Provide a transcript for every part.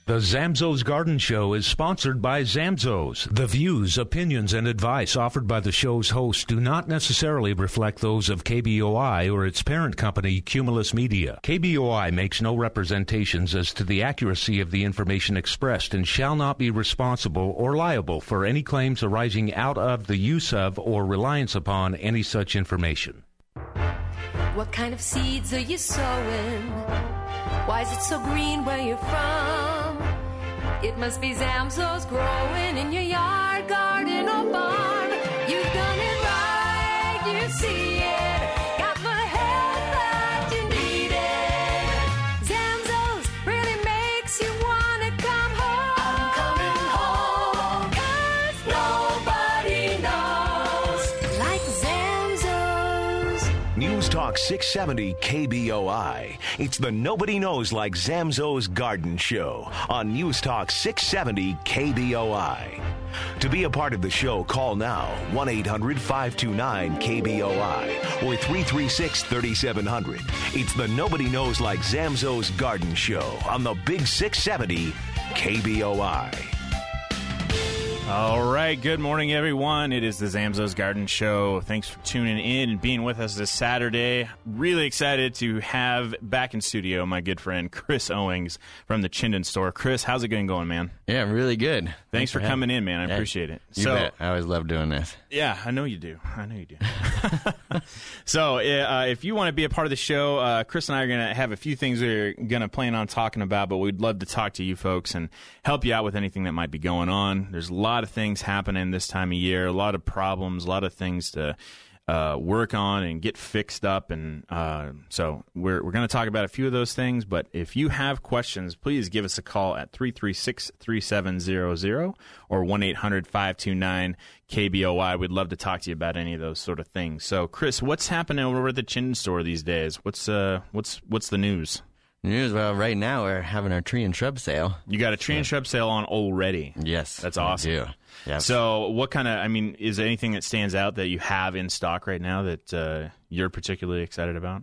The Zamzows Garden Show is sponsored by Zamzows. The views, opinions, and advice offered by the show's hosts do not necessarily reflect those of KBOI or its parent company, Cumulus Media. KBOI makes no representations as to the accuracy of the information expressed and shall not be responsible or liable for any claims arising out of the use of or reliance upon any such information. What kind of seeds are you sowing? Why is it so green where you're from? It must be Zamzows growing in your yard, garden, or barn. You've done it right, you see it. Got the help that you needed. Zamzows really makes you want to come home. I'm coming home, 'cause nobody knows like Zamzows. News Talk 670 KBOI. It's the Nobody Knows Like Zamzows Garden Show on News Talk 670 KBOI. To be a part of the show, call now 1-800-529-KBOI or 336-3700. It's the Nobody Knows Like Zamzows Garden Show on the Big 670 KBOI. All right, good morning, everyone. It is the Zamzows Garden Show. Thanks for tuning in and being with us this Saturday. Really excited to have back in studio my good friend Chris Owings from the Chinden Store. Chris, how's it going, man? Yeah, really good. Thanks for coming in, man. I appreciate it. You bet. I always love doing this. Yeah, I know you do. So if you want to be a part of the show, Chris and I are going to have a few things we're going to plan on talking about, but we'd love to talk to you folks and help you out with anything that might be going on. There's a lot of things happening this time of year, a lot of problems, a lot of things to work on and get fixed up, and so we're going to talk about a few of those things. But if you have questions, please give us a call at 336-3700 or 1-800-529-KBOI. We'd love to talk to you about any of those sort of things. So, Chris, what's happening over at the Chinden Store these days? What's the news? News, well, right now we're having our tree and shrub sale. You got a tree and shrub sale on already. Yes. That's awesome. I do. Yep. So what kind of, is there anything that stands out that you have in stock right now that you're particularly excited about?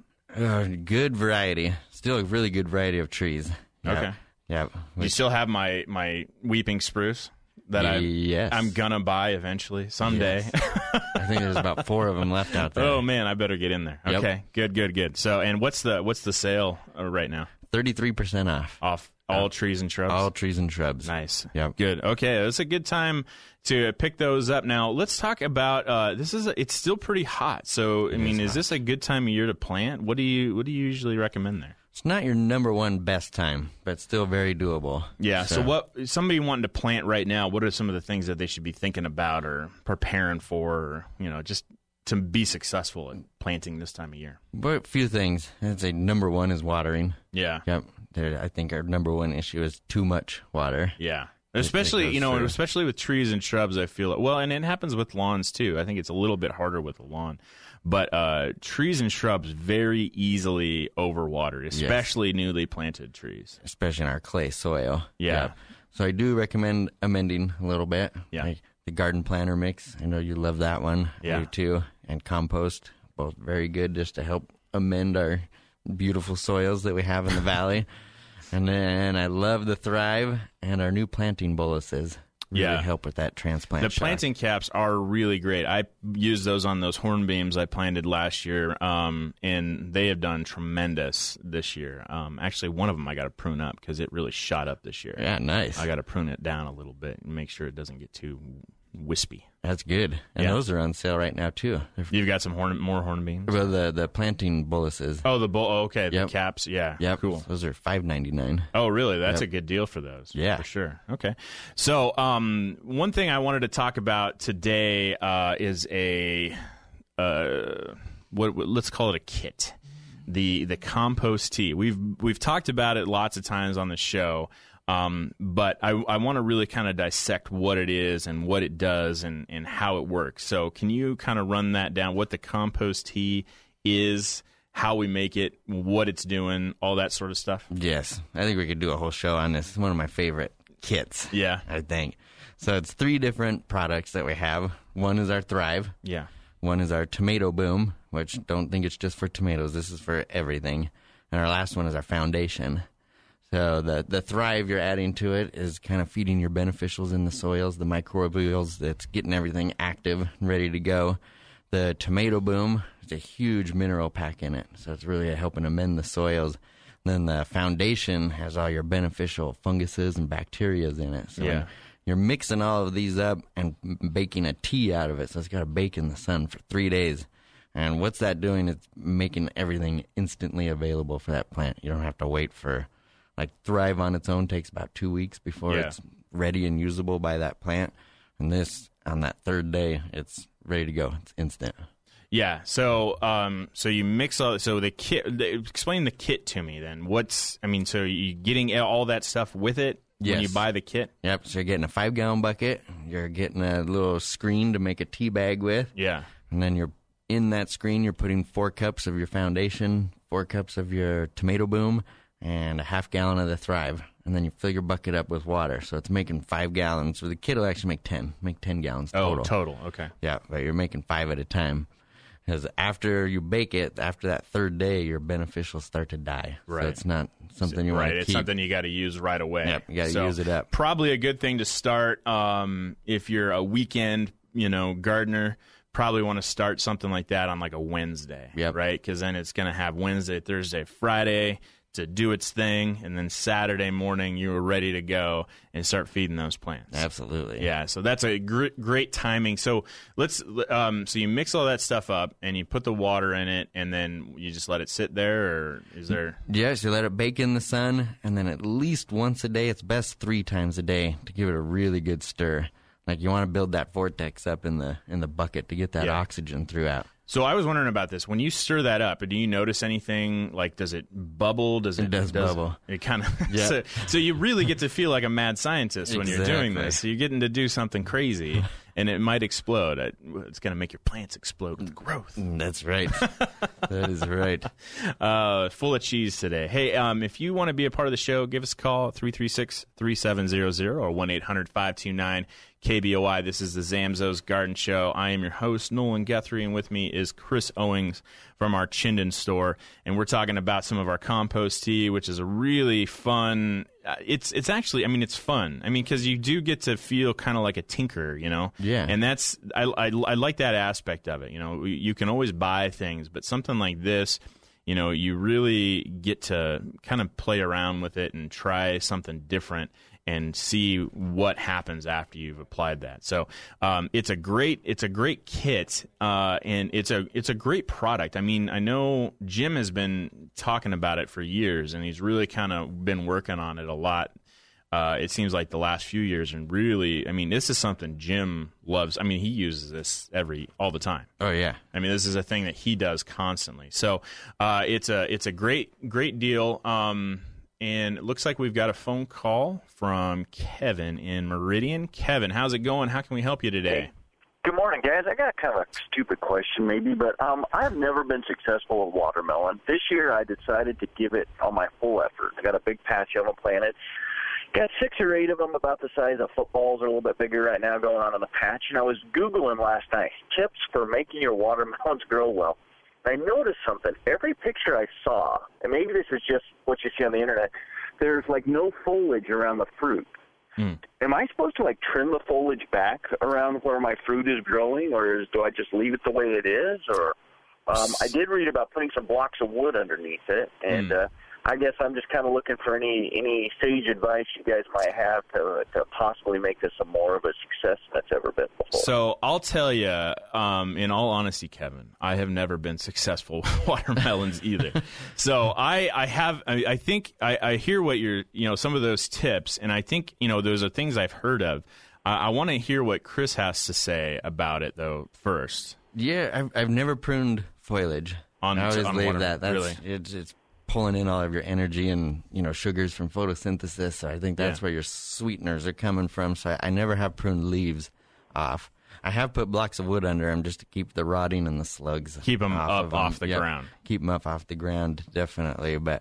Good variety. Still a really good variety of trees. Yep. Okay. Yeah. You still have my weeping spruce that I'm going to buy eventually, someday. Yes. I think there's about 4 of them left out there. Oh, man, I better get in there. Yep. Okay, good. So, and what's the sale right now? 33% off. Off all trees and shrubs? All trees and shrubs. Nice. Yep. Good. Okay, it's a good time to pick those up. Now, let's talk about, it's still pretty hot. So, is this a good time of year to plant? What do you usually recommend there? It's not your number one best time, but still very doable. Yeah, so what somebody wanting to plant right now, what are some of the things that they should be thinking about or preparing for, or, just to be successful in planting this time of year? But a few things. I'd say number one is watering. Yeah. Yep. I think our number one issue is too much water. Yeah. Especially, especially with trees and shrubs, I feel it. Well, and it happens with lawns, too. I think it's a little bit harder with a lawn. But trees and shrubs very easily overwatered, especially newly planted trees. Especially in our clay soil. Yeah. So I do recommend amending a little bit. Yeah. Like the garden planter mix. I know you love that one. Yeah. I do too. And compost. Both very good just to help amend our beautiful soils that we have in the valley. And then I love the Thrive and our new planting boluses. Really help with that transplant. The planting caps are really great. I used those on those hornbeams I planted last year, and they have done tremendous this year. Actually, one of them I got to prune up because it really shot up this year. Yeah, nice. I got to prune it down a little bit and make sure it doesn't get too wispy. That's good. And those are on sale right now, too. You've got some more hornbeams? Well, the planting boluses. Oh, okay. The caps. Yeah. Yep. Cool. Those are $5.99. Oh, really? That's a good deal for those. Yeah. For sure. Okay. So, one thing I wanted to talk about today is let's call it a kit. The compost tea. We've talked about it lots of times on the show. But I want to really kind of dissect what it is and what it does and how it works. So can you kind of run that down, what the compost tea is, how we make it, what it's doing, all that sort of stuff? Yes. I think we could do a whole show on this. It's one of my favorite kits. Yeah. I think. So it's 3 different products that we have. One is our Thrive. Yeah. One is our Tomato Boom, which don't think it's just for tomatoes. This is for everything. And our last one is our Foundation. So the Thrive you're adding to it is kind of feeding your beneficials in the soils, the microbials that's getting everything active and ready to go. The Tomato Boom is a huge mineral pack in it, so it's really helping amend the soils. Then the Foundation has all your beneficial funguses and bacteria in it. So when you're mixing all of these up and baking a tea out of it, so it's got to bake in the sun for 3 days. And what's that doing? It's making everything instantly available for that plant. You don't have to wait for, like, Thrive on its own takes about 2 weeks before it's ready and usable by that plant. And this, on that third day, it's ready to go. It's instant. Yeah. So, so you mix all. So the kit. Explain the kit to me then. So you getting all that stuff with it when you buy the kit? Yep. So you're getting a 5-gallon bucket. You're getting a little screen to make a tea bag with. Yeah. And then you're in that screen. You're putting 4 cups of your Foundation, 4 cups of your Tomato Boom, and a half gallon of the Thrive. And then you fill your bucket up with water. So it's making 5 gallons. So the kit will actually make 10 gallons total. Oh, total. Okay. Yeah, but you're making 5 at a time. Because after you bake it, after that third day, your beneficials start to die. Right. So it's not something you want to keep. It's something you got to use right away. Yep, you got to use it up. Probably a good thing to start if you're a weekend, gardener. Probably want to start something like that on like a Wednesday, right? Because then it's going to have Wednesday, Thursday, Friday to do its thing, and then Saturday morning you were ready to go and start feeding those plants. Absolutely. Yeah, so that's a great timing. So so you mix all that stuff up and you put the water in it, and then you just let it sit there, or is there? Yes, you let it bake in the sun, and then at least once a day. It's best 3 times a day to give it a really good stir. Like, you want to build that vortex up in the bucket to get that oxygen throughout. So I was wondering about this. When you stir that up, do you notice anything? Like, does it bubble? It does bubble. It kind of. So you really get to feel like a mad scientist when you're doing this. So you're getting to do something crazy, and it might explode. It's going to make your plants explode with growth. That's right. That is right. Full of cheese today. Hey, if you want to be a part of the show, give us a call, 336-3700 or 1-800-529-KBOI. This is the Zamzows Garden Show. I am your host, Nolan Guthrie, and with me is Chris Owings from our Chinden store. And we're talking about some of our compost tea, which is a really fun... It's actually, it's fun. Because you do get to feel kind of like a tinker, Yeah. And that's I like that aspect of it. You can always buy things, but something like this, you really get to kind of play around with it and try something different and see what happens after you've applied that. So it's a great kit, and it's a great product. I know Jim has been talking about it for years, and he's really kind of been working on it a lot. It seems like the last few years, and really, this is something Jim loves. He uses this all the time. Oh yeah. This is a thing that he does constantly. So it's a great deal. And it looks like we've got a phone call from Kevin in Meridian. Kevin, how's it going? How can we help you today? Hey. Good morning, guys. I got kind of a stupid question maybe, but I've never been successful with watermelon. This year I decided to give it all my full effort. I got a big patch of them planted. Got 6 or 8 of them about the size of footballs, or a little bit bigger right now, going on in the patch. And I was Googling last night tips for making your watermelons grow well. I noticed something. Every picture I saw, and maybe this is just what you see on the internet, there's like no foliage around the fruit. Am I supposed to like trim the foliage back around where my fruit is growing, or do I just leave it the way it is? Or I did read about putting some blocks of wood underneath it, and I guess I'm just kind of looking for any sage advice you guys might have to possibly make this more of a success than it's ever been before. So I'll tell you, in all honesty, Kevin, I have never been successful with watermelons either. So I think I hear what you're, some of those tips, and I think, those are things I've heard of. I want to hear what Chris has to say about it, though, first. Yeah, I've never pruned foliage. I always leave that. That's it's pulling in all of your energy and sugars from photosynthesis. So I think that's where your sweeteners are coming from. So I never have pruned leaves off. I have put blocks of wood under them just to keep the rotting and the slugs. Keep them off the ground. Keep them up off the ground, definitely. But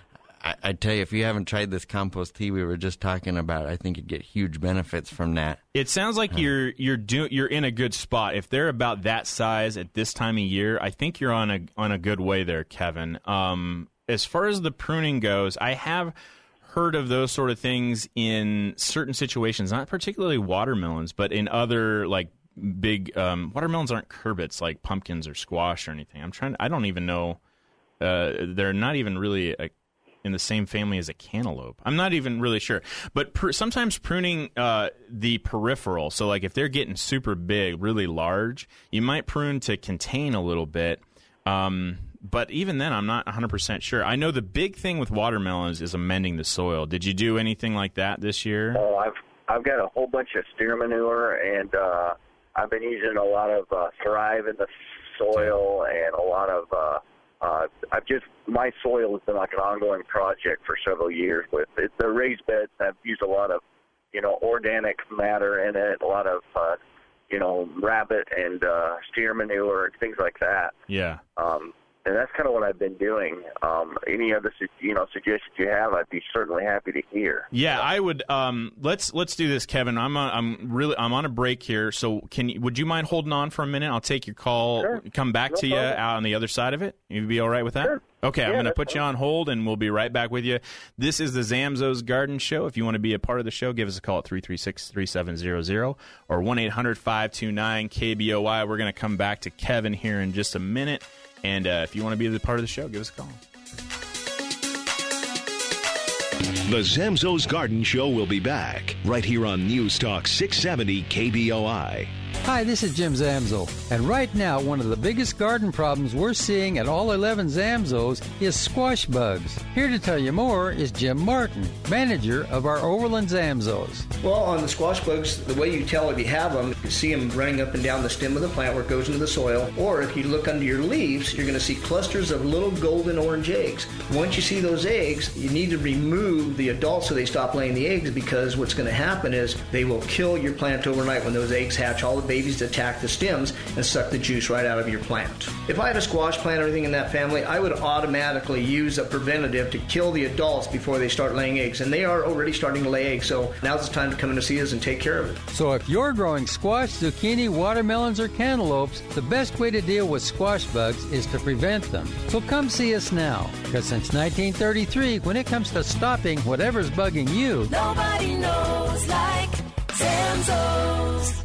I tell you, if you haven't tried this compost tea we were just talking about, I think you'd get huge benefits from that. It sounds like you're in a good spot. If they're about that size at this time of year, I think you're on a good way there, Kevin. As far as the pruning goes, I have heard of those sort of things in certain situations, not particularly watermelons, but in other like big watermelons aren't curbits like pumpkins or squash or anything. I don't even know. They're not even really in the same family as a cantaloupe. I'm not even really sure. But sometimes pruning the peripheral, so like if they're getting super big, really large, you might prune to contain a little bit. But even then, I'm not 100% sure. I know the big thing with watermelons is amending the soil. Did you do anything like that this year? Oh, I've got a whole bunch of steer manure, and I've been using a lot of Thrive in the soil, and a lot of my soil has been like an ongoing project for several years. With the raised beds, I've used a lot of organic matter in it, a lot of rabbit and steer manure and things like that. Yeah. And that's kind of what I've been doing. Any other suggestions you have, I'd be certainly happy to hear. Yeah, I would. Let's do this, Kevin. I'm on a break here, so would you mind holding on for a minute? I'll take your call. Sure. Come back to you out on the other side of it. You'd be all right with that? Sure. Okay, I'm going to put you on hold, and we'll be right back with you. This is the Zamzows Garden Show. If you want to be a part of the show, give us a call at 336-3700 or 1-800-529-KBOI. We're going to come back to Kevin here in just a minute. And if you want to be a part of the show, give us a call. The Zamzows Garden Show will be back right here on News Talk 670 KBOI. Hi, this is Jim Zamzow, and right now one of the biggest garden problems we're seeing at all 11 Zamzows is squash bugs. Here to tell you more is Jim Martin, manager of our Overland Zamzows. Well, on the squash bugs, the way you tell if you have them, you see them running up and down the stem of the plant where it goes into the soil, or if you look under your leaves, you're going to see clusters of little golden orange eggs. Once you see those eggs, you need to remove the adults so they stop laying the eggs, because what's going to happen is they will kill your plant overnight. When those eggs hatch, all the babies attack the stems and suck the juice right out of your plant. If I had a squash plant or anything in that family, I would automatically use a preventative to kill the adults before they start laying eggs, and they are already starting to lay eggs, so now's the time to come in to see us and take care of it. So if you're growing squash, zucchini, watermelons, or cantaloupes, the best way to deal with squash bugs is to prevent them. So come see us now, because since 1933, when it comes to stopping whatever's bugging you, Nobody knows like Zamzows.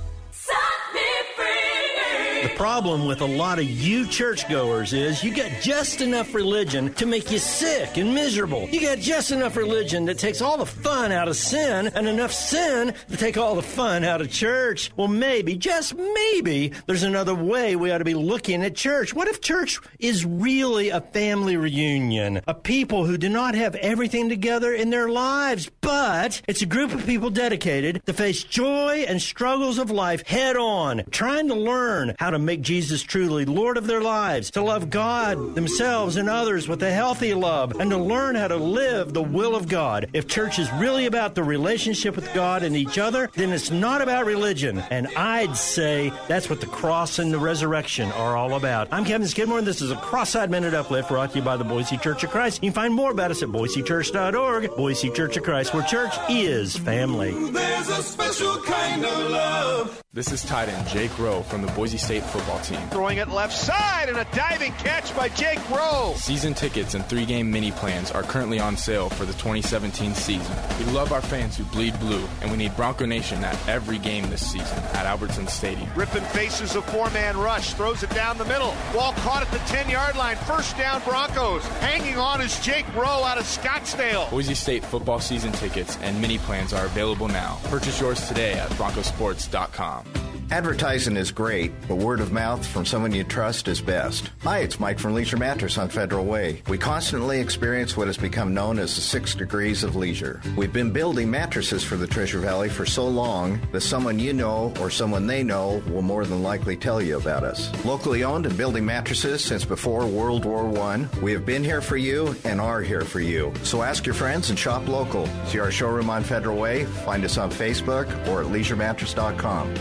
The problem with a lot of you churchgoers is you got just enough religion to make you sick and miserable. You got just enough religion that takes all the fun out of sin, and enough sin to take all the fun out of church. Well, maybe, just maybe, there's another way we ought to be looking at church. What if church is really a family reunion? A people who do not have everything together in their lives, but it's a group of people dedicated to face joy and struggles of life head on, trying to learn how to make Jesus truly Lord of their lives, to love God, themselves, and others with a healthy love, and to learn how to live the will of God. If church is really about the relationship with God and each other, then it's not about religion. And I'd say that's what the cross and the resurrection are all about. I'm Kevin Skidmore, and this is a Cross-Eyed Minute Uplift brought to you by the Boise Church of Christ. You can find more about us at boisechurch.org. Boise Church of Christ, where church is family. There's a special kind of love. This is tight end Jake Rowe from the Boise State football team. Throwing it left side and a diving catch by Jake Rowe. Season tickets and 3-game mini plans are currently on sale for the 2017 season. We love our fans who bleed blue, and we need Bronco Nation at every game this season at Albertson Stadium. Rippon faces a 4-man rush, throws it down the middle. Ball caught at the 10-yard line. First down Broncos. Hanging on is Jake Rowe out of Scottsdale. Boise State football season tickets and mini plans are available now. Purchase yours today at broncosports.com. Advertising is great, but word of mouth from someone you trust is best. Hi, it's Mike from Leisure Mattress on Federal Way. We constantly experience what has become known as the 6 degrees of leisure. We've been building mattresses for the Treasure Valley for so long that someone you know or someone they know will more than likely tell you about us. Locally owned and building mattresses since before World War I, we have been here for you and are here for you. So ask your friends and shop local. See our showroom on Federal Way, find us on Facebook or at leisuremattress.com.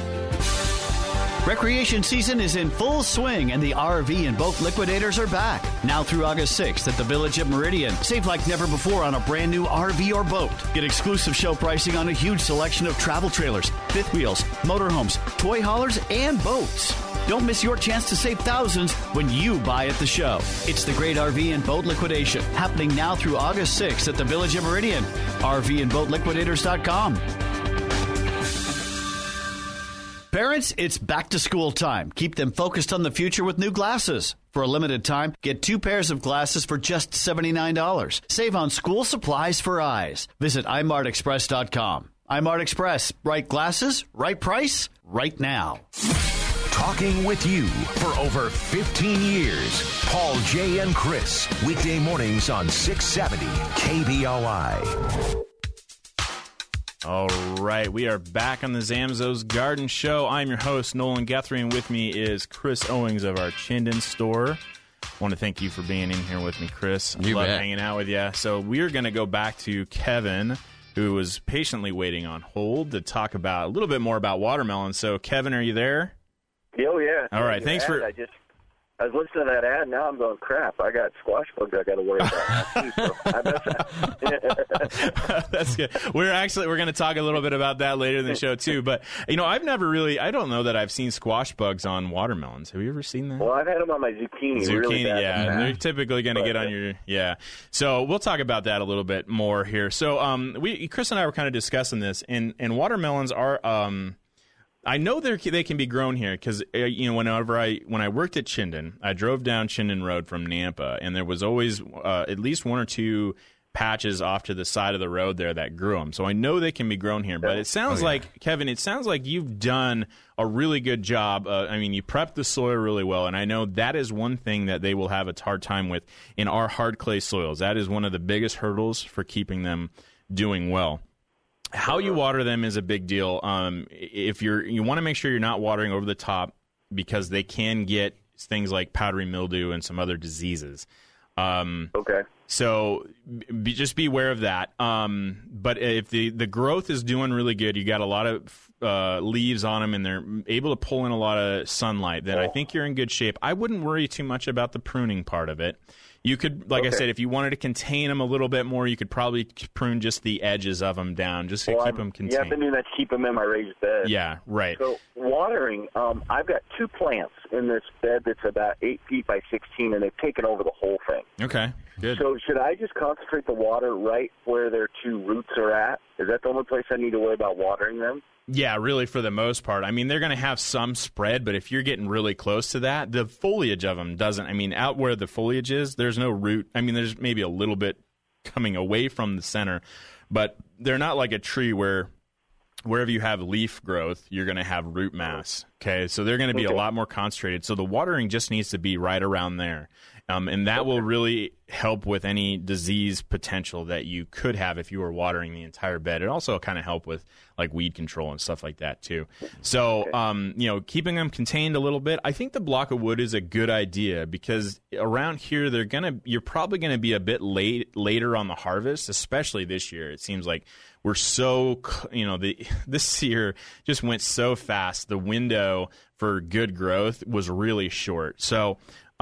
Recreation season is in full swing, and the RV and boat liquidators are back. Now through August 6th at the Village at Meridian. Save like never before on a brand new RV or boat. Get exclusive show pricing on a huge selection of travel trailers, fifth wheels, motorhomes, toy haulers, and boats. Don't miss your chance to save thousands when you buy at the show. It's the Great RV and Boat Liquidation, happening now through August 6th at the Village at Meridian. RVandBoatLiquidators.com. Parents, it's back to school time. Keep them focused on the future with new glasses. For a limited time, get 2 pairs of glasses for just $79. Save on school supplies for eyes. Visit imartexpress.com. iMart Express. Right glasses, right price, right now. Talking with you for over 15 years. Paul, Jay, and Chris. Weekday mornings on 670 KBOI. All right, we are back on the Zamzows Garden Show. I'm your host, Nolan Guthrie, and with me is Chris Owings of our Chinden store. I want to thank you for being in here with me, Chris. I love hanging out with you. So we're going to go back to Kevin, who was patiently waiting on hold to talk about a little bit more about watermelon. So, Kevin, are you there? Oh, yeah. All right, thanks for... I was listening to that ad, now I'm going, crap, I got squash bugs I got to worry about. That's good. We're going to talk a little bit about that later in the show, too. But, I've never really, I don't know that I've seen squash bugs on watermelons. Have you ever seen that? Well, I've had them on my zucchini. Really bad. Yeah. And they're typically going to get on your, yeah. So we'll talk about that a little bit more here. So Chris and I were kind of discussing this, and watermelons are... I know they can be grown here because when I worked at Chinden, I drove down Chinden Road from Nampa, and there was always at least 1 or 2 patches off to the side of the road there that grew them. So I know they can be grown here. But it sounds like, Kevin, it sounds like you've done a really good job. You prepped the soil really well, and I know that is one thing that they will have a hard time with in our hard clay soils. That is one of the biggest hurdles for keeping them doing well. How you water them is a big deal. If you want to make sure you're not watering over the top because they can get things like powdery mildew and some other diseases. Okay. So just be aware of that. But if the growth is doing really good, you got a lot of leaves on them, and they're able to pull in a lot of sunlight, then I think you're in good shape. I wouldn't worry too much about the pruning part of it. You could, I said, if you wanted to contain them a little bit more, you could probably prune just the edges of them down, just to keep them contained. Yeah, I've been doing that to keep them in my raised bed. Yeah, right. So watering, I've got 2 plants in this bed that's about 8 feet by 16, and they've taken over the whole thing. Okay, good. So should I just concentrate the water right where their 2 roots are at? Is that the only place I need to worry about watering them? Yeah, really, for the most part. They're going to have some spread, but if you're getting really close to that, the foliage of them doesn't. Out where the foliage is, there's no root. There's maybe a little bit coming away from the center, but they're not like a tree where wherever you have leaf growth, you're going to have root mass. Okay, so they're going to be a lot more concentrated. So the watering just needs to be right around there. And that will really help with any disease potential that you could have if you were watering the entire bed. It also kind of help with like weed control and stuff like that too. So, keeping them contained a little bit. I think the block of wood is a good idea because around here you're probably going to be a bit later on the harvest, especially this year. It seems like we're so, this year just went so fast. The window for good growth was really short. So,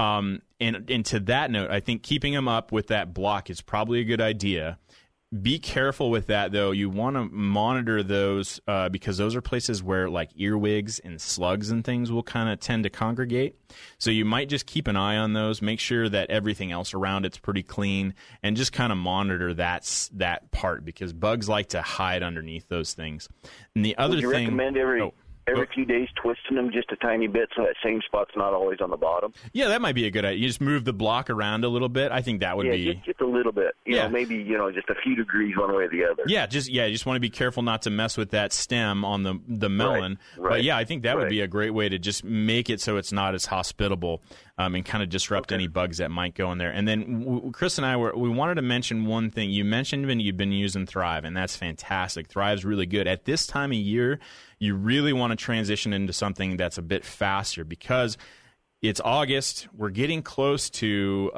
and to that note, I think keeping them up with that block is probably a good idea. Be careful with that, though. You want to monitor those because those are places where like earwigs and slugs and things will kind of tend to congregate. So you might just keep an eye on those, make sure that everything else around it's pretty clean, and just kind of monitor that part because bugs like to hide underneath those things. And the other thing, would you recommend every few days twisting them just a tiny bit so that same spot's not always on the bottom? Yeah, that might be a good idea. You just move the block around a little bit. I think that would be... just a little bit. Maybe just a few degrees one way or the other. Yeah, you just want to be careful not to mess with that stem on the melon. Right. But yeah, I think that would be a great way to just make it so it's not as hospitable and kind of disrupt any bugs that might go in there. And then Chris and I we wanted to mention one thing. You mentioned you've been using Thrive, and that's fantastic. Thrive's really good. At this time of year, you really want to transition into something that's a bit faster because it's August. We're getting close to,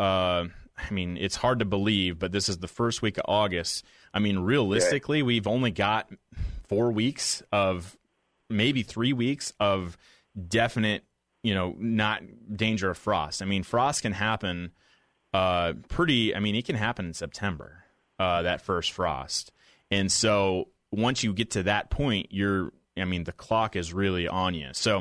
it's hard to believe, but this is the first week of August. Realistically, we've only got 4 weeks maybe 3 weeks of definite, not danger of frost. Frost can happen it can happen in September, that first frost. And so once you get to that point, the clock is really on you. So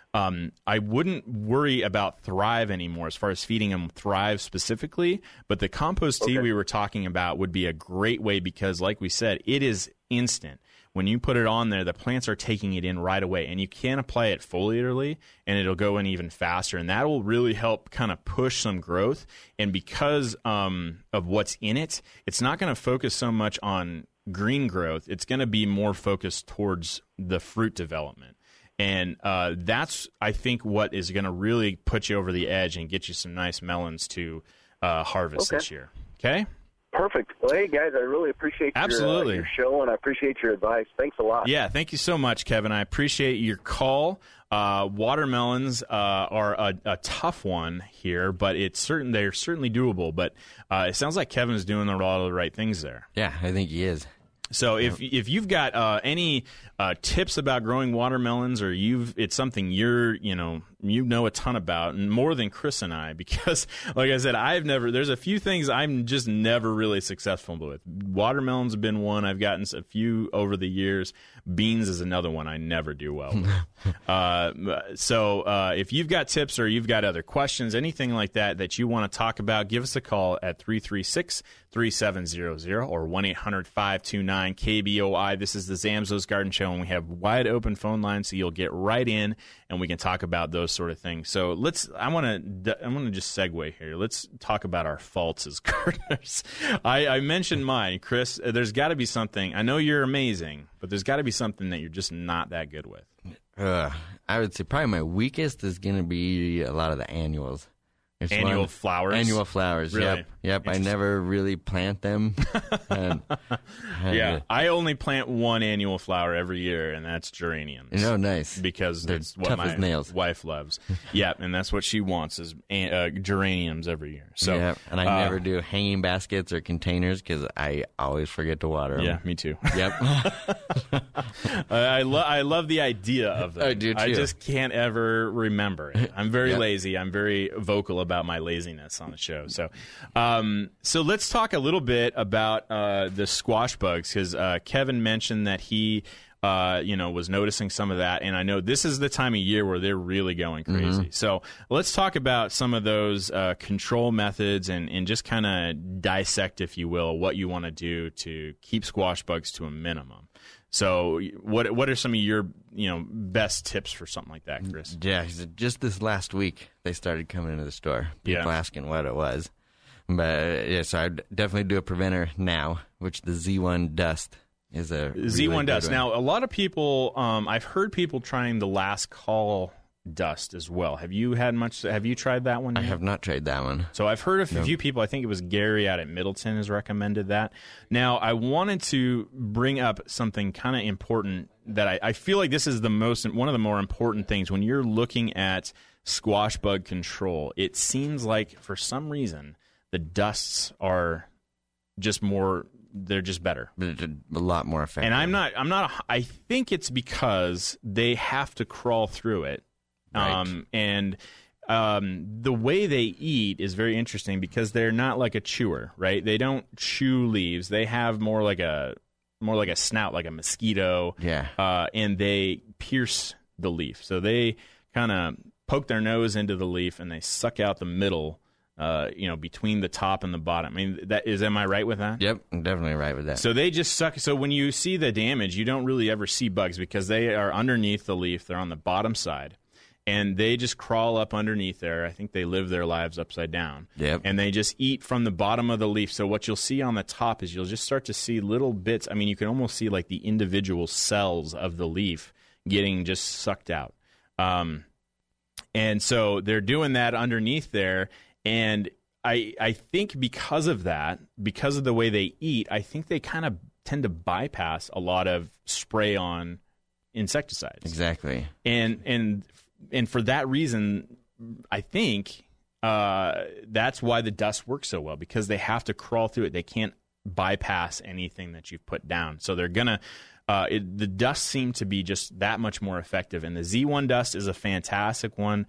I wouldn't worry about Thrive anymore as far as feeding them Thrive specifically, but the compost tea we were talking about would be a great way because, like we said, it is instant. When you put it on there, the plants are taking it in right away, and you can apply it foliarly, and it'll go in even faster, and that will really help kind of push some growth. And because of what's in it, it's not going to focus so much on green growth. It's going to be more focused towards the fruit development. And that's, I think, what is going to really put you over the edge and get you some nice melons to harvest this year. Okay? Perfect. Well, hey, guys, I really appreciate your show, and I appreciate your advice. Thanks a lot. Yeah, thank you so much, Kevin. I appreciate your call. Watermelons are a tough one here, but they're certainly doable. But it sounds like Kevin's doing a lot of the right things there. Yeah, I think he is. So if you've got any tips about growing watermelons, or it's something you know a ton about, and more than Chris and I, because like I said, there's a few things I'm just never really successful with. Watermelons have been one. I've gotten a few over the years. Beans is another one I never do well with. So if you've got tips or you've got other questions, anything like that you want to talk about, give us a call at 336-3700 or 1-800-529-KBOI. This is the Zamzows Garden Show, and we have wide open phone lines, so you'll get right in and we can talk about those sort of things. So I want to just segue here. Let's talk about our faults as gardeners. I mentioned mine, Chris. There's got to be something. I know you're amazing, but there's got to be something that you're just not that good with. I would say probably my weakest is going to be a lot of the annuals. Annual flowers? Annual flowers, really? Yep. I never really plant them. Yeah, I only plant one annual flower every year, and that's geraniums. Oh, nice. Because they're that's what tough my as nails. wife loves. Yeah, and that's what she wants is geraniums every year. So, yeah, and I never do hanging baskets or containers because I always forget to water them. Yeah, me too. Yep. I love the idea of them. I do too. I just can't ever remember it. I'm very lazy. I'm very vocal about my laziness on the show. So let's talk a little bit about the squash bugs, because Kevin mentioned that he was noticing some of that, and I know this is the time of year where they're really going crazy. Mm-hmm. So let's talk about some of those control methods and just kind of dissect, if you will, what you want to do to keep squash bugs to a minimum. So what are some of your best tips for something like that, Chris? Yeah, just this last week they started coming into the store. People asking what it was. But so I definitely do a preventer now, which the Z1 Dust is a Z1 really Dust. good one. Now, a lot of people, I've heard people trying the Last Call Dust as well. Have you tried that one yet? I have not tried that one. So I've heard of a few people. I think it was Gary out at Middleton has recommended that. Now, I wanted to bring up something kind of important that I feel like this is one of the more important things when you're looking at squash bug control. It seems like for some reason the dusts are just more. They're just better. A lot more effective. And I think it's because they have to crawl through it. Right. And the way they eat is very interesting because they're not like a chewer, right? They don't chew leaves. They have more like a snout, like a mosquito. Yeah. And they pierce the leaf. So they kind of poke their nose into the leaf and they suck out the middle. Between the top and the bottom. I mean, am I right with that? Yep, I'm definitely right with that. So they just suck. So when you see the damage, you don't really ever see bugs because they are underneath the leaf. They're on the bottom side, and they just crawl up underneath there. I think they live their lives upside down. Yep. And they just eat from the bottom of the leaf. So what you'll see on the top is you'll just start to see little bits. I mean, you can almost see like the individual cells of the leaf getting just sucked out. And so they're doing that underneath there. And I think because of that, because of the way they eat, I think they kind of tend to bypass a lot of spray-on insecticides. Exactly. And for that reason, I think that's why the dust works so well, because they have to crawl through it. They can't bypass anything that you've put down. So they're going to the dust seem to be just that much more effective. And the Z1 Dust is a fantastic one.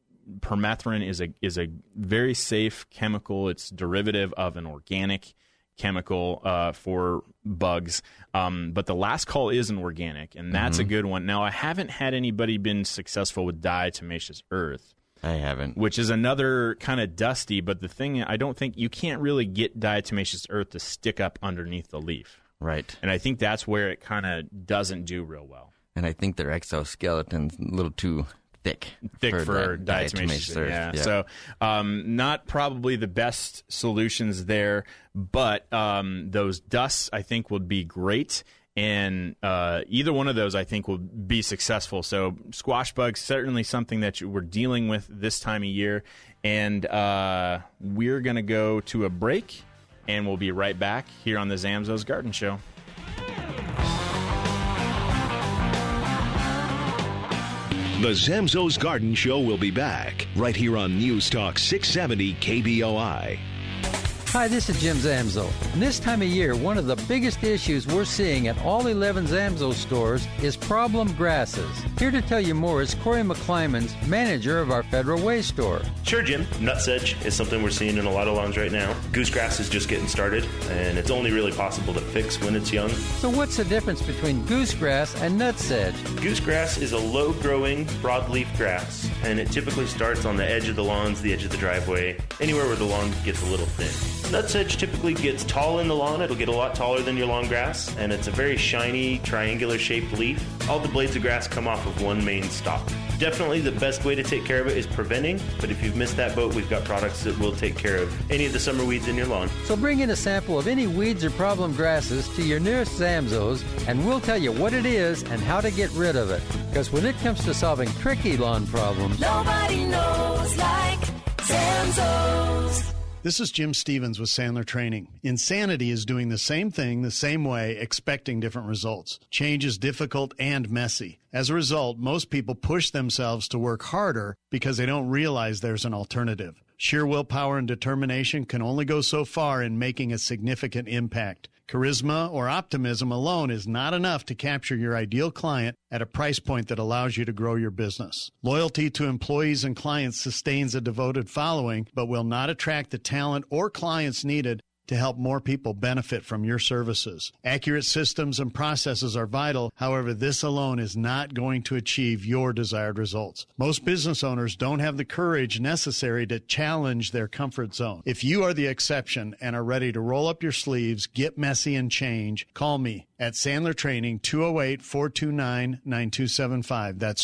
Permethrin is a very safe chemical. It's derivative of an organic chemical for bugs. But the last call is an organic, and that's a good one. Now, I haven't had anybody been successful with diatomaceous earth. I haven't. Which is another kind of dusty, but the thing, I don't think you can't really get diatomaceous earth to stick up underneath the leaf. Right. And I think that's where it kind of doesn't do real well. And I think their exoskeleton's a little too thick for diatomaceous earth. Yeah. So not probably the best solutions there, but those dusts I think would be great. And either one of those, I think, will be successful. So squash bugs, certainly something that we're dealing with this time of year. And we're going to go to a break, and we'll be right back here on the Zamzows Garden Show. The Zamzows Garden Show will be back right here on News Talk 670 KBOI. Hi, this is Jim Zamzow. And this time of year, one of the biggest issues we're seeing at all 11 Zamzow stores is problem grasses. Here to tell you more is Corey McClymans, manager of our Federal Way store. Sure, Jim. Nutsedge is something we're seeing in a lot of lawns right now. Goosegrass is just getting started, and it's only really possible to fix when it's young. So what's the difference between goosegrass and nutsedge? Goosegrass is a low-growing, broadleaf grass, and it typically starts on the edge of the lawns, the edge of the driveway, anywhere where the lawn gets a little thin. Nutsedge typically gets tall in the lawn. It'll get a lot taller than your lawn grass, and it's a very shiny, triangular-shaped leaf. All the blades of grass come off of one main stalk. Definitely the best way to take care of it is preventing, but if you've missed that boat, we've got products that will take care of any of the summer weeds in your lawn. So bring in a sample of any weeds or problem grasses to your nearest Zamzows, and we'll tell you what it is and how to get rid of it. Because when it comes to solving tricky lawn problems, nobody knows like Zamzows. This is Jim Stevens with Sandler Training. Insanity is doing the same thing the same way, expecting different results. Change is difficult and messy. As a result, most people push themselves to work harder because they don't realize there's an alternative. Sheer willpower and determination can only go so far in making a significant impact. Charisma or optimism alone is not enough to capture your ideal client at a price point that allows you to grow your business. Loyalty to employees and clients sustains a devoted following, but will not attract the talent or clients needed to help more people benefit from your services. Accurate systems and processes are vital. However, this alone is not going to achieve your desired results. Most business owners don't have the courage necessary to challenge their comfort zone. If you are the exception and are ready to roll up your sleeves, get messy and change, call me at Sandler Training, 208-429-9275. That's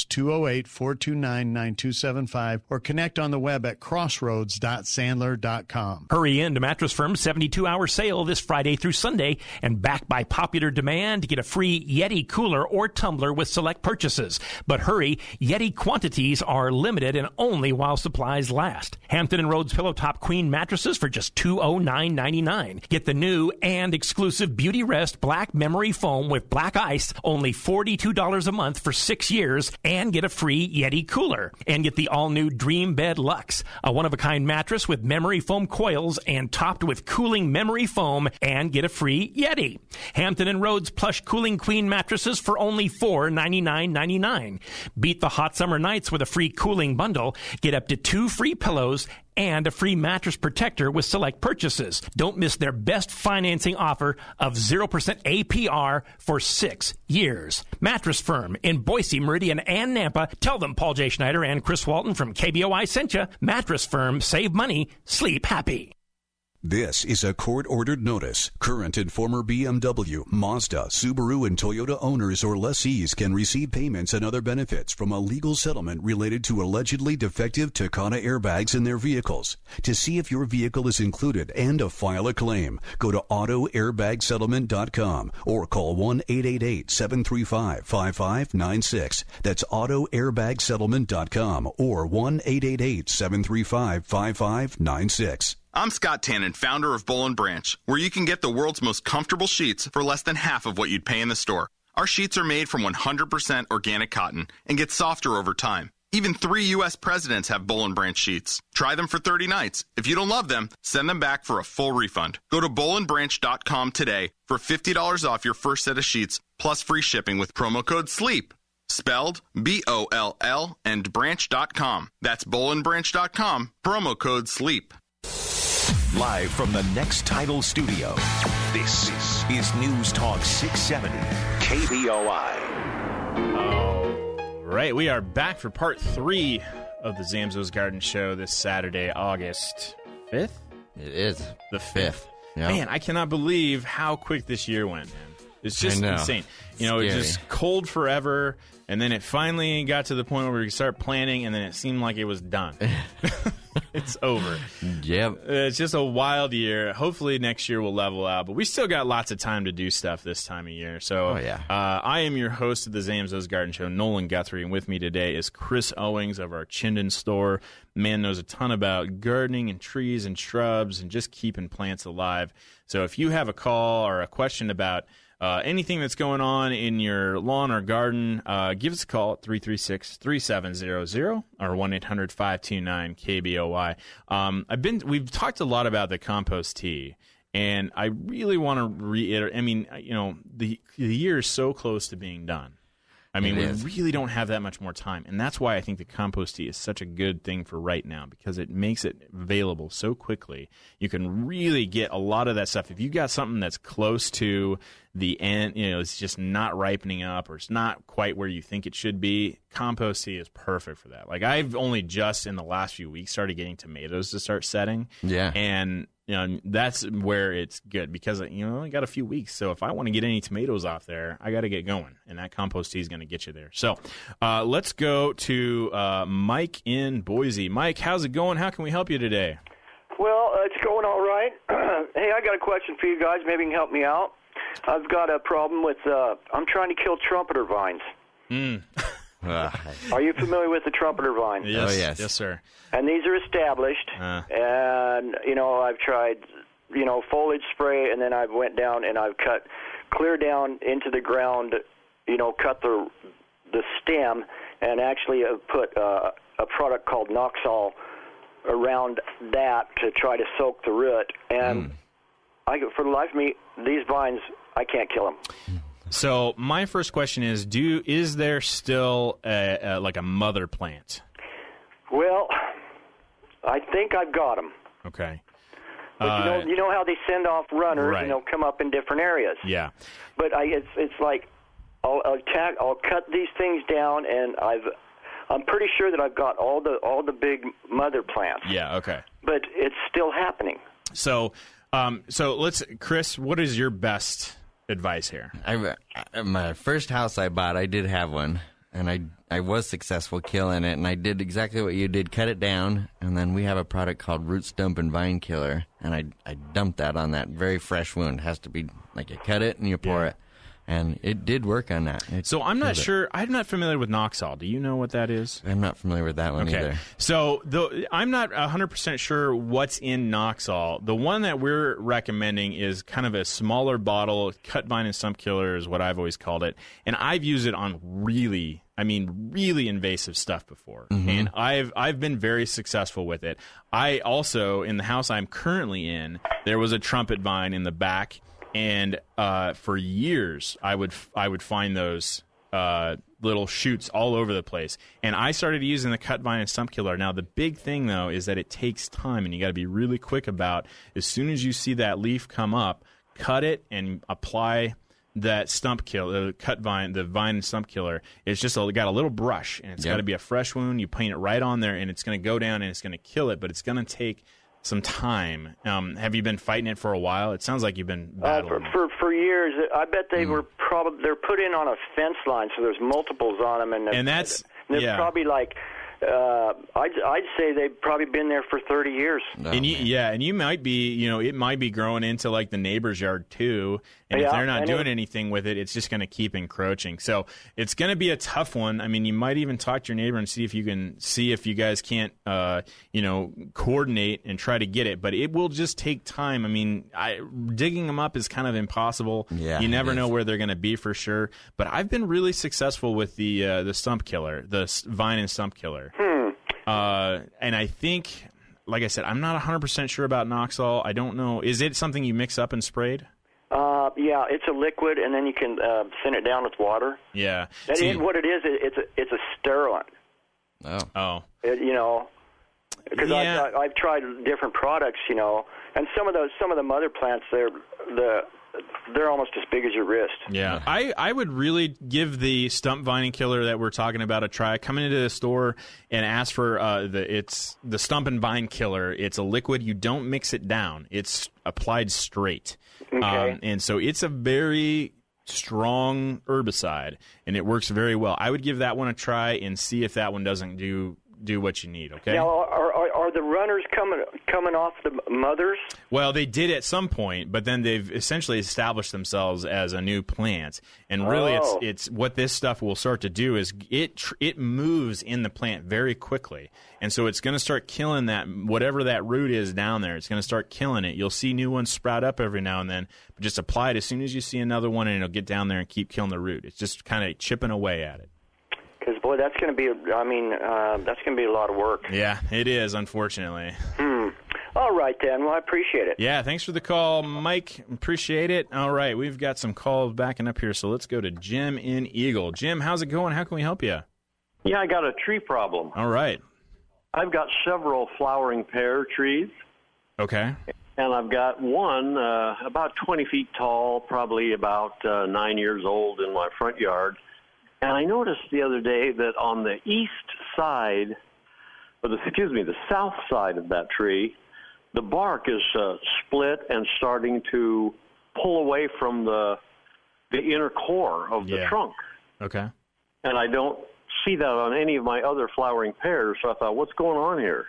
208-429-9275, or connect on the web at crossroads.sandler.com. Hurry in to Mattress Firm's 72-hour sale this Friday through Sunday, and backed by popular demand to get a free Yeti cooler or tumbler with select purchases. But hurry, Yeti quantities are limited and only while supplies last. Hampton and Rhodes Pillow Top Queen mattresses for just $209.99. Get the new and exclusive Beauty Rest Black Memory Foam with black ice, only $42 a month for 6 years, and get a free Yeti cooler. And get the all-new Dream Bed Luxe, a one-of-a-kind mattress with memory foam coils and topped with cooling memory foam, and get a free Yeti. Hampton and Rhodes Plush Cooling Queen mattresses for only $499.99. Beat the hot summer nights with a free cooling bundle. Get up to 2 free pillows and a free mattress protector with select purchases. Don't miss their best financing offer of 0% APR for 6 years. Mattress Firm in Boise, Meridian, and Nampa. Tell them Paul J. Schneider and Chris Walton from KBOI sent you. Mattress Firm. Save money. Sleep happy. This is a court-ordered notice. Current and former BMW, Mazda, Subaru, and Toyota owners or lessees can receive payments and other benefits from a legal settlement related to allegedly defective Takata airbags in their vehicles. To see if your vehicle is included and to file a claim, go to AutoAirbagSettlement.com or call 1-888-735-5596. That's AutoAirbagSettlement.com or 1-888-735-5596. I'm Scott Tannen, founder of Boll & Branch, where you can get the world's most comfortable sheets for less than half of what you'd pay in the store. Our sheets are made from 100% organic cotton and get softer over time. Even 3 U.S. presidents have Boll & Branch sheets. Try them for 30 nights. If you don't love them, send them back for a full refund. Go to bollandbranch.com today for $50 off your first set of sheets, plus free shipping with promo code SLEEP. Spelled B-O-L-L and branch.com. That's bollandbranch.com, promo code SLEEP. Live from the Next Title studio, this is News Talk 670 KBOI. All right, we are back for part 3 of the Zamzows Garden Show this Saturday, August 5th? It is. The 5th. Yep. Man, I cannot believe how quick this year went, man. It's just insane. You know, it's just cold forever, and then it finally got to the point where we could start planning, and then it seemed like it was done. It's over. Yep. It's just a wild year. Hopefully next year will level out, but we still got lots of time to do stuff this time of year. So I am your host of the Zamzows Garden Show, Nolan Guthrie, and with me today is Chris Owings of our Chinden store. Man knows a ton about gardening and trees and shrubs and just keeping plants alive. So if you have a call or a question about anything that's going on in your lawn or garden, give us a call at 336-3700 or 1-800-529-KBOI. We've talked a lot about the compost tea, and I really want to reiterate. I mean, you know, the year is so close to being done. I mean, we really don't have that much more time, and that's why I think the compost tea is such a good thing for right now, because it makes it available so quickly. You can really get a lot of that stuff. If you got something that's close to the end, you know, it's just not ripening up or it's not quite where you think it should be, compost tea is perfect for that. Like, I've only just in the last few weeks started getting tomatoes to start setting. Yeah. And you know, that's where it's good, because, you know, I got a few weeks. So if I want to get any tomatoes off there, I got to get going, and that compost tea is going to get you there. So let's go to Mike in Boise. Mike, how's it going? How can we help you today? Well, it's going all right. Hey, I got a question for you guys. Maybe you can help me out. I've got a problem with, I'm trying to kill trumpeter vines. Are you familiar with the trumpeter vine? Yes. Oh, yes. Yes, sir. And these are established. And, you know, I've tried, you know, foliage spray, and then I went down and I've cut clear down into the ground, you know, cut the stem, and actually put a product called Noxol around that to try to soak the root. And for the life of me, these vines, I can't kill them. So my first question is: is there still like a mother plant? Well, I think I've got them. Okay. But you know how they send off runners, right, and they'll come up in different areas. Yeah. But it's like I'll cut these things down, and I'm pretty sure that I've got all the big mother plants. Yeah. Okay. But it's still happening. So Chris, what is your best advice here? My first house I bought, I did have one, and I was successful killing it, and I did exactly what you did, cut it down, and then we have a product called Root Stump and Vine Killer, and I dumped that on that very fresh wound. It has to be like you cut it and you pour it, and it did work on that. So I'm not sure. I'm not familiar with Noxol. Do you know what that is? I'm not familiar with that one either. So I'm not 100% sure what's in Noxol. The one that we're recommending is kind of a smaller bottle. Cut Vine and Stump Killer is what I've always called it. And I've used it on really invasive stuff before. And I've been very successful with it. I also, in the house I'm currently in, there was a trumpet vine in the back. And for years, I would find those little shoots all over the place. And I started using the Cut Vine and Stump Killer. Now, the big thing, though, is that it takes time, and you got to be really quick about, as soon as you see that leaf come up, cut it and apply that stump killer, the vine and stump killer. It's just got a little brush, and it's got to be a fresh wound. You paint it right on there, and it's going to go down, and it's going to kill it, but it's going to take some time. Have you been fighting it for a while? It sounds like you've been battling. For years. I bet they were they're put in on a fence line, so there's multiples on them, and they're probably like I'd say they've probably been there for 30 years. And you might be, it might be growing into like the neighbor's yard too. And if they're not doing anything with it, it's just going to keep encroaching. So it's going to be a tough one. I mean, you might even talk to your neighbor and see if you guys can't, coordinate and try to get it. But it will just take time. I mean, digging them up is kind of impossible. Yeah, you never know where they're going to be for sure. But I've been really successful with the stump killer, the vine and stump killer. And I think, like I said, I'm not 100% sure about Noxol. I don't know. Is it something you mix up and sprayed? Yeah, it's a liquid, and then you can thin it down with water. Yeah. And what it is, it's a sterilant. Oh. Because I've tried different products, you know, and some of the mother plants, they're almost as big as your wrist. Yeah, I would really give the stump vining killer that we're talking about a try. Come into the store and ask for it's the stump and vine killer. It's a liquid. You don't mix it down. It's applied straight. Okay. And so it's a very strong herbicide, and it works very well. I would give that one a try and see if that one doesn't do what you need, okay? Now, are the runners coming off the mothers? Well, they did at some point, but then they've essentially established themselves as a new plant. And really, it's what this stuff will start to do is it moves in the plant very quickly. And so it's going to start killing that, whatever that root is down there. It's going to start killing it. You'll see new ones sprout up every now and then, but just apply it as soon as you see another one, and it'll get down there and keep killing the root. It's just kind of chipping away at it. Because, boy, that's going to be, that's going to be a lot of work. Yeah, it is, unfortunately. All right, then. Well, I appreciate it. Yeah, thanks for the call, Mike. Appreciate it. All right, we've got some calls backing up here, so let's go to Jim in Eagle. Jim, how's it going? How can we help you? Yeah, I got a tree problem. All right. I've got several flowering pear trees. Okay. And I've got one about 20 feet tall, probably about 9 years old in my front yard. And I noticed the other day that on the east side, the south side of that tree, the bark is split and starting to pull away from the inner core of the trunk. Okay. And I don't see that on any of my other flowering pears, so I thought, what's going on here?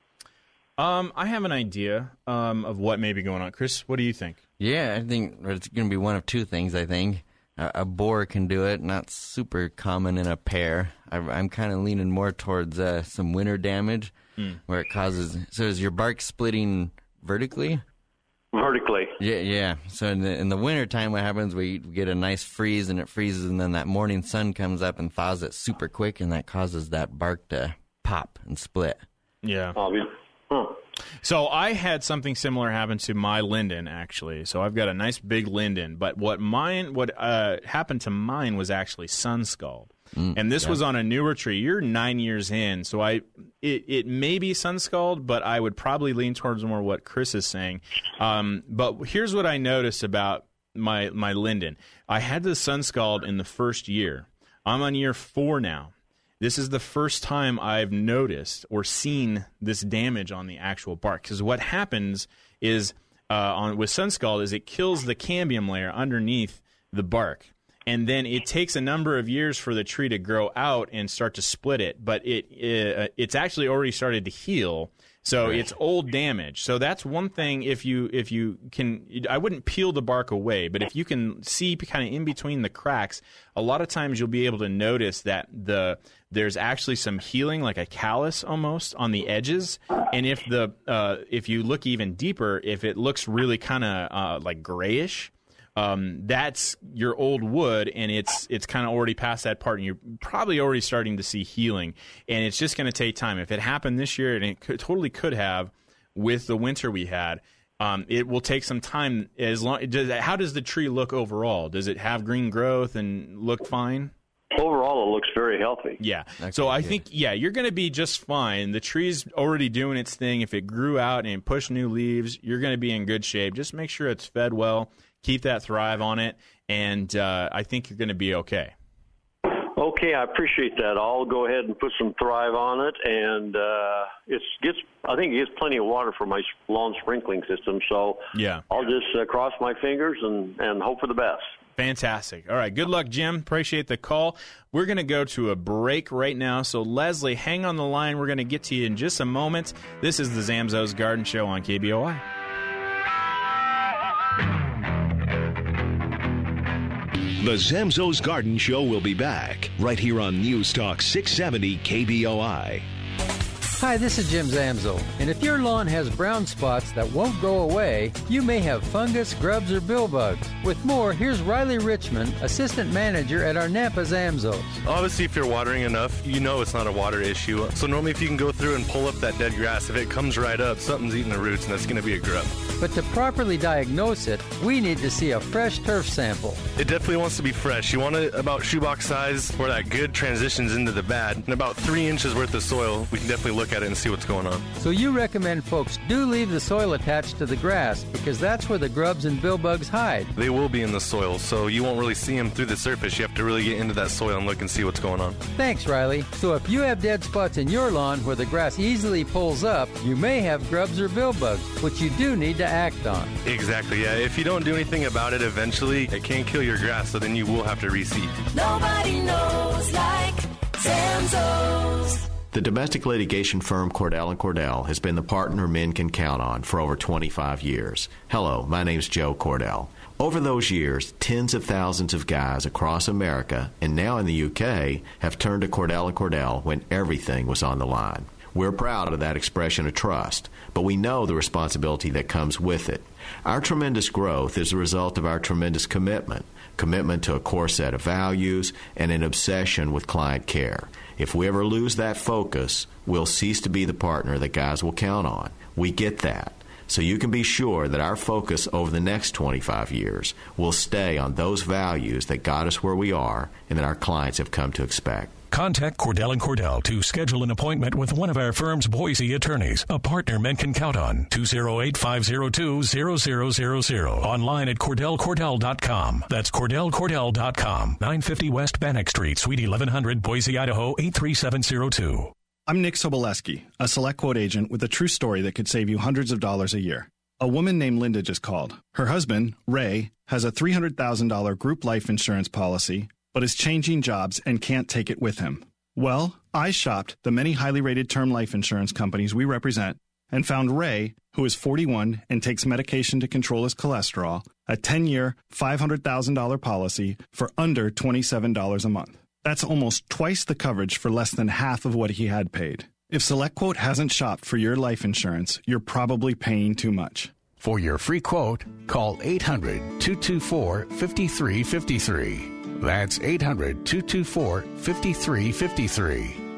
I have an idea of what may be going on. Chris, what do you think? Yeah, I think it's going to be one of two things, I think. A borer can do it, not super common in a pear. I'm kind of leaning more towards some winter damage where it causes... So is your bark splitting vertically? Vertically. Yeah. So in the wintertime, what happens, we get a nice freeze, and it freezes, and then that morning sun comes up and thaws it super quick, and that causes that bark to pop and split. Yeah. So I had something similar happen to my linden, actually. So I've got a nice big linden, but what happened to mine was actually sun scald. And this was on a newer tree. You're 9 years in, so it may be sun scald, but I would probably lean towards more what Chris is saying. But here's what I noticed about my linden. I had the sun scald in the first year. I'm on year 4 now. This is the first time I've noticed or seen this damage on the actual bark. Because what happens is with sun scald is it kills the cambium layer underneath the bark. And then it takes a number of years for the tree to grow out and start to split it. But it's actually already started to heal. So it's old damage. So that's one thing. If you can, I wouldn't peel the bark away, but if you can see kind of in between the cracks, a lot of times you'll be able to notice that there's actually some healing, like a callus almost on the edges. And if you look even deeper, if it looks really kind of like grayish, that's your old wood, and it's kind of already past that part, and you're probably already starting to see healing, and it's just going to take time. If it happened this year, and it totally could have with the winter we had, it will take some time. How does the tree look overall? Does it have green growth and look fine? Overall, it looks very healthy. Yeah. So I think, you're going to be just fine. The tree's already doing its thing. If it grew out and pushed new leaves, you're going to be in good shape. Just make sure it's fed well. Keep that Thrive on it, and I think you're going to be okay. Okay, I appreciate that. I'll go ahead and put some Thrive on it, and I think it gets plenty of water for my lawn sprinkling system. So I'll just cross my fingers and hope for the best. Fantastic. All right, good luck, Jim. Appreciate the call. We're going to go to a break right now. So, Leslie, hang on the line. We're going to get to you in just a moment. This is the Zamzows Garden Show on KBOI. The Zamzows Garden Show will be back right here on News Talk 670 KBOI. Hi, this is Jim Zamzo, and if your lawn has brown spots that won't go away, you may have fungus, grubs, or billbugs. With more, here's Riley Richmond, Assistant Manager at our Napa Zamzows. Obviously, if you're watering enough, you know it's not a water issue. So normally if you can go through and pull up that dead grass, if it comes right up, something's eating the roots, and that's going to be a grub. But to properly diagnose it, we need to see a fresh turf sample. It definitely wants to be fresh. You want it about shoebox size where that good transitions into the bad. And about 3 inches worth of soil, we can definitely look at it and see what's going on. So you recommend folks do leave the soil attached to the grass because that's where the grubs and billbugs hide. They will be in the soil, so you won't really see them through the surface. You have to really get into that soil and look and see what's going on. Thanks, Riley. So if you have dead spots in your lawn where the grass easily pulls up, you may have grubs or billbugs, which you do need to act on. Exactly, yeah. If you don't do anything about it, eventually it can kill your grass, so then you will have to reseed. Nobody knows like Zamzows. The domestic litigation firm Cordell & Cordell has been the partner men can count on for over 25 years. Hello, my name's Joe Cordell. Over those years, tens of thousands of guys across America and now in the UK have turned to Cordell & Cordell when everything was on the line. We're proud of that expression of trust, but we know the responsibility that comes with it. Our tremendous growth is a result of our tremendous commitment to a core set of values, and an obsession with client care. If we ever lose that focus, we'll cease to be the partner that guys will count on. We get that. So you can be sure that our focus over the next 25 years will stay on those values that got us where we are and that our clients have come to expect. Contact Cordell & Cordell to schedule an appointment with one of our firm's Boise attorneys, a partner men can count on. 208-502-0000. Online at CordellCordell.com. That's CordellCordell.com. 950 West Bannock Street, Suite 1100, Boise, Idaho, 83702. I'm Nick Soboleski, a Select Quote agent with a true story that could save you hundreds of dollars a year. A woman named Linda just called. Her husband, Ray, has a $300,000 group life insurance policy, but is changing jobs and can't take it with him. Well, I shopped the many highly rated term life insurance companies we represent and found Ray, who is 41 and takes medication to control his cholesterol, a 10-year, $500,000 policy for under $27 a month. That's almost twice the coverage for less than half of what he had paid. If SelectQuote hasn't shopped for your life insurance, you're probably paying too much. For your free quote, call 800-224-5353. That's 800-224-5353.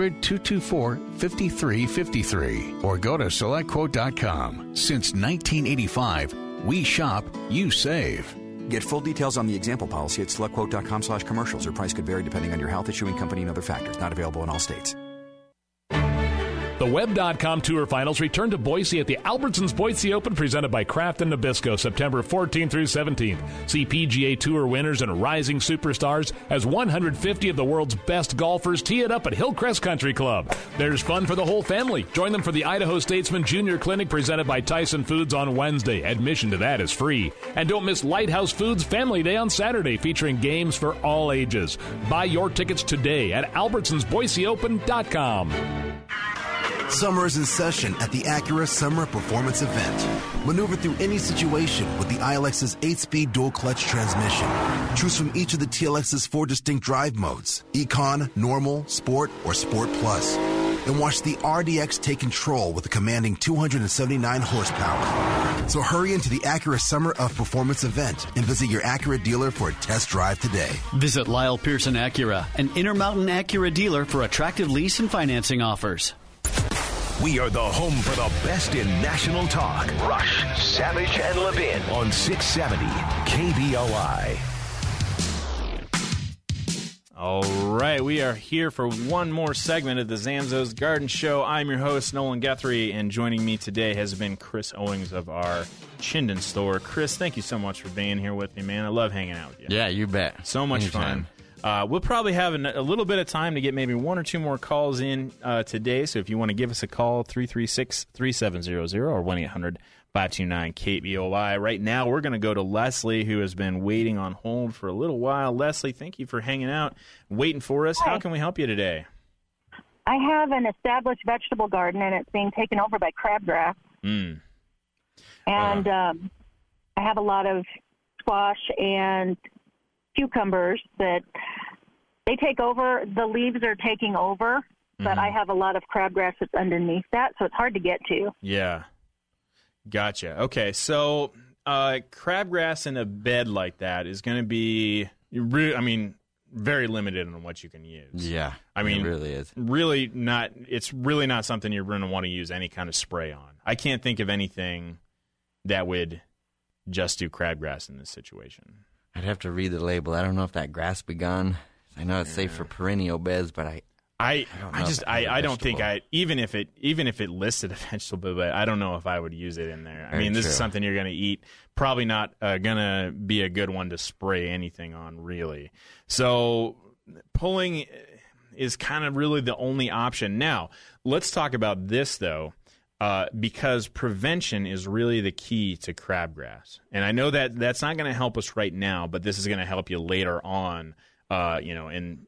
800-224-5353. Or go to SelectQuote.com. Since 1985, we shop, you save. Get full details on the example policy at SelectQuote.com/commercials. Or price could vary depending on your health, issuing company, and other factors. Not available in all states. The Web.com Tour Finals return to Boise at the Albertsons Boise Open presented by Kraft and Nabisco September 14th through 17th. See PGA Tour winners and rising superstars as 150 of the world's best golfers tee it up at Hillcrest Country Club. There's fun for the whole family. Join them for the Idaho Statesman Junior Clinic presented by Tyson Foods on Wednesday. Admission to that is free. And don't miss Lighthouse Foods Family Day on Saturday featuring games for all ages. Buy your tickets today at albertsonsboiseopen.com. Summer is in session at the Acura Summer Performance Event. Maneuver through any situation with the ILX's 8-speed dual-clutch transmission. Choose from each of the TLX's 4 distinct drive modes, Econ, Normal, Sport, or Sport Plus. And watch the RDX take control with a commanding 279 horsepower. So hurry into the Acura Summer of Performance event and visit your Acura dealer for a test drive today. Visit Lyle Pearson Acura, an Intermountain Acura dealer, for attractive lease and financing offers. We are the home for the best in national talk. Rush, Savage, and Levin on 670 KBOI. All right, we are here for one more segment of the Zamzows Garden Show. I'm your host, Nolan Guthrie, and joining me today has been Chris Owings of our Chinden store. Chris, thank you so much for being here with me, man. I love hanging out with you. Yeah, you bet. So much Anytime. fun. We'll probably have a little bit of time to get maybe one or two more calls in today, so if you want to give us a call, 336-3700 or 1-800-529-KBOI. Right now, we're going to go to Leslie, who has been waiting on hold for a little while. Leslie, thank you for hanging out, waiting for us. Hi. How can we help you today? I have an established vegetable garden, and it's being taken over by crabgrass. And I have a lot of squash and cucumbers that they take over. The leaves are taking over, but I have a lot of crabgrass that's underneath that, so it's hard to get to. Yeah. Gotcha. Okay, so crabgrass in a bed like that is going to be, very limited on what you can use. Yeah, I mean, it really is. It's really not something you're going to want to use any kind of spray on. I can't think of anything that would just do crabgrass in this situation? I'd have to read the label. I don't know if that grass be gone. I know it's safe for perennial beds, but I don't think even if it listed a vegetable bed, I don't know if I would use it in there. I mean, this is something you're going to eat. Probably not going to be a good one to spray anything on, really. So pulling is kind of really the only option. Now, let's talk about this, though, because prevention is really the key to crabgrass. And I know that that's not going to help us right now, but this is going to help you later on, in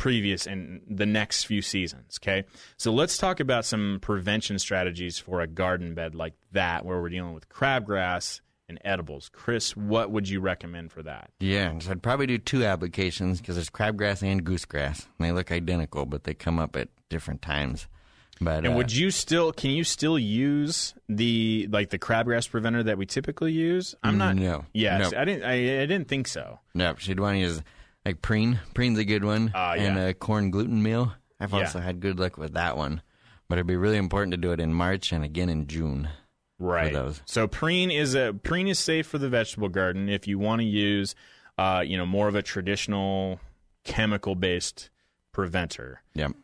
the next few seasons, okay? So let's talk about some prevention strategies for a garden bed like that, where we're dealing with crabgrass and edibles. Chris, what would you recommend for that? Yeah, so I'd probably do 2 applications because there's crabgrass and goosegrass. And they look identical, but they come up at different times. But, and can you still use the crabgrass preventer that we typically use? I'm not. No. Yes, no. I didn't think so. No, so you'd want to use like Preen. Preen's a good one. And corn gluten meal. I've also had good luck with that one. But it'd be really important to do it in March and again in June. Right. So Preen is safe for the vegetable garden if you want to use more of a traditional chemical based preventer. Yep.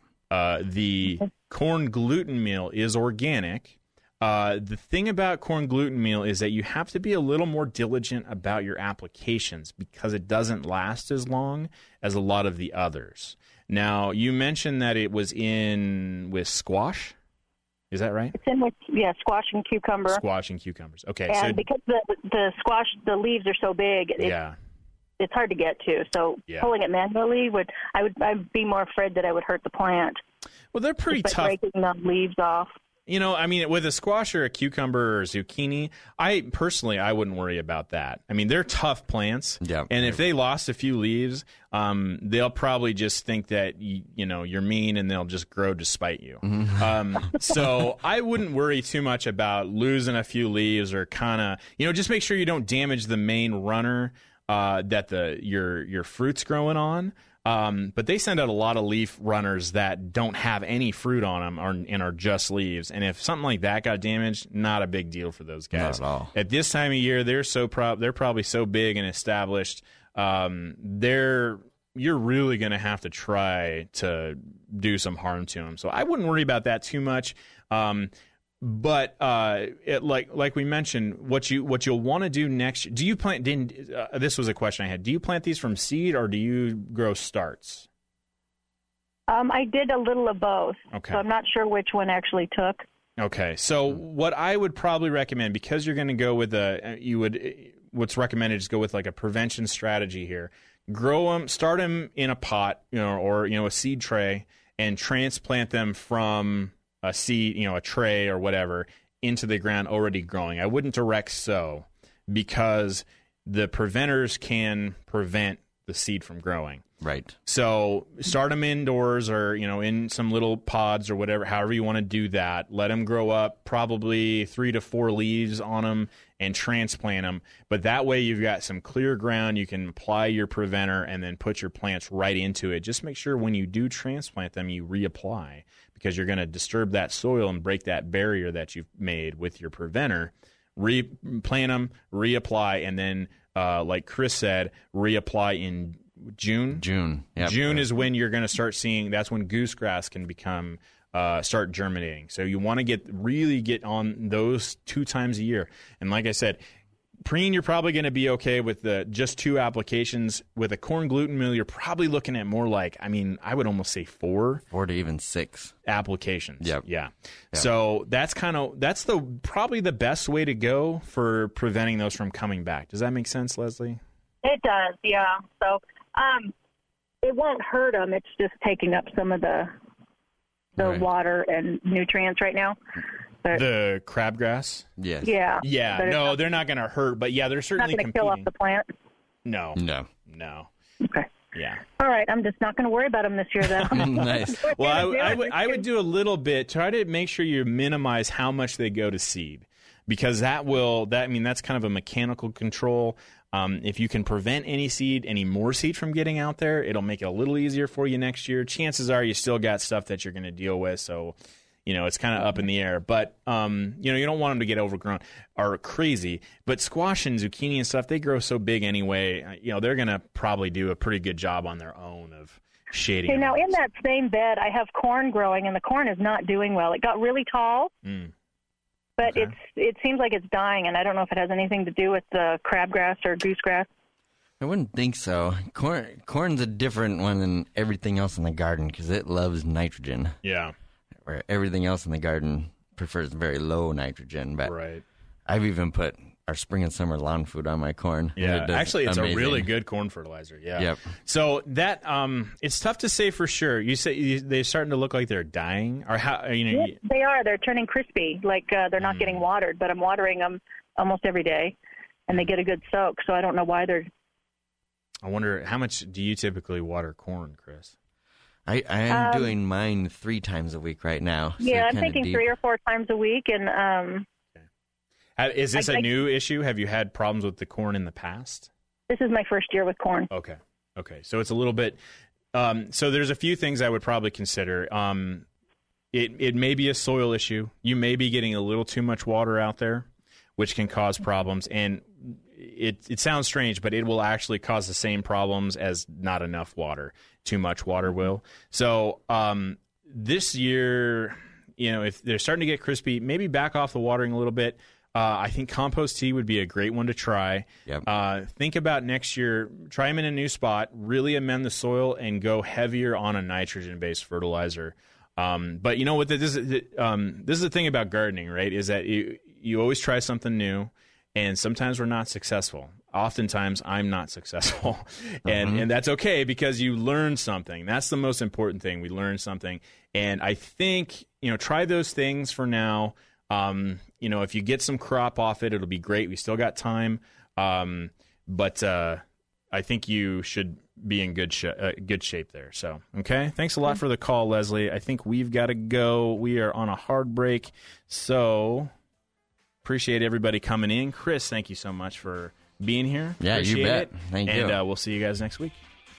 The corn gluten meal is organic. The thing about corn gluten meal is that you have to be a little more diligent about your applications because it doesn't last as long as a lot of the others. Now, you mentioned that it was in with squash. Is that right? It's in with squash and cucumber. Squash and cucumbers. Okay. And so because the squash, the leaves are so big, it's hard to get to. So pulling it manually I'd be more afraid that I would hurt the plant. Well, they're pretty tough. Breaking the leaves off. I mean, with a squash or a cucumber or zucchini, I wouldn't worry about that. I mean, they're tough plants. Yeah. And if they lost a few leaves, they'll probably just think that, you're mean and they'll just grow to spite you. So I wouldn't worry too much about losing a few leaves or kind of, just make sure you don't damage the main runner that your fruit's growing on. But they send out a lot of leaf runners that don't have any fruit on them and are just leaves. And if something like that got damaged, not a big deal for those guys. Not at all. At this time of year, they're probably so big and established. You're really going to have to try to do some harm to them. So I wouldn't worry about that too much. But like we mentioned, what you'll want to do next. Do you plant? This was a question I had. Do you plant these from seed or do you grow starts? I did a little of both. Okay. So I'm not sure which one actually took. Okay. So what I would probably recommend, because you're going to go with what's recommended is go with like a prevention strategy here. Grow them, start them in a pot, or a seed tray, and transplant them from a seed, a tray or whatever, into the ground already growing. I wouldn't direct sow because the preventers can prevent the seed from growing. Right. So start them indoors or, in some little pods or whatever, however you want to do that. Let them grow up, probably 3 to 4 leaves on them, and transplant them. But that way you've got some clear ground. You can apply your preventer and then put your plants right into it. Just make sure when you do transplant them, you reapply, because you're going to disturb that soil and break that barrier that you've made with your preventer. Replant them, reapply, and then, like Chris said, reapply in June. Yep. June is when you're going to start seeing. That's when goosegrass can start germinating. So you want to really get on those 2 times a year. And like I said, Preen, you're probably going to be okay with just 2 applications. With a corn gluten meal, you're probably looking at more like, I would almost say 4 to even 6 applications. Yep. Yeah. So that's probably the best way to go for preventing those from coming back. Does that make sense, Leslie? It does, yeah. So it won't hurt them. It's just taking up some of the water and nutrients right now. But the crabgrass? Yes. Yeah. Yeah. No, they're not going to hurt, but they're certainly not going to kill off the plant. No. Okay. Yeah. All right. I'm just not going to worry about them this year, though. Nice. Well, I would do a little bit. Try to make sure you minimize how much they go to seed, because that's kind of a mechanical control. If you can prevent any more seed from getting out there, it'll make it a little easier for you next year. Chances are you still got stuff that you're going to deal with. So, it's kind of up in the air. But, you don't want them to get overgrown or crazy. But squash and zucchini and stuff, they grow so big anyway. They're going to probably do a pretty good job on their own of shading. Okay, now in that same bed, I have corn growing, and the corn is not doing well. It got really tall, but it seems like it's dying, and I don't know if it has anything to do with the crabgrass or goosegrass. I wouldn't think so. Corn's a different one than everything else in the garden because it loves nitrogen. Yeah. Where everything else in the garden prefers very low nitrogen. But right. I've even put our spring and summer lawn food on my corn. Yeah, actually, it's amazing. a really good corn fertilizer. Yeah. Yep. So that it's tough to say for sure. You say they're starting to look like they're dying, or how? Yes, they are. They're turning crispy, like they're not getting watered. But I'm watering them almost every day, and they get a good soak. So I don't know why they're. I wonder, how much do you typically water corn, Chris? I am doing mine 3 times a week right now. So yeah, I'm thinking 3 or 4 times a week. And is this a new issue? Have you had problems with the corn in the past? This is my first year with corn. Okay. So it's a little bit. So there's a few things I would probably consider. It may be a soil issue. You may be getting a little too much water out there, which can cause problems. And it sounds strange, but it will actually cause the same problems as not enough water. Too much water will. So this year, if they're starting to get crispy, maybe back off the watering a little bit. I think compost tea would be a great one to try. Yep. Think about next year. Try them in a new spot. Really amend the soil and go heavier on a nitrogen-based fertilizer. But you know what? This is the thing about gardening, right? Is that you always try something new. And sometimes we're not successful. Oftentimes, I'm not successful. And that's okay because you learn something. That's the most important thing. We learn something. And I think, try those things for now. If you get some crop off it, it'll be great. We still got time. But I think you should be in good shape there. So, okay. Thanks a lot for the call, Leslie. I think we've got to go. We are on a hard break. So... appreciate everybody coming in. Chris, thank you so much for being here. Yeah, appreciate you bet. it. Thank you. And we'll see you guys next week.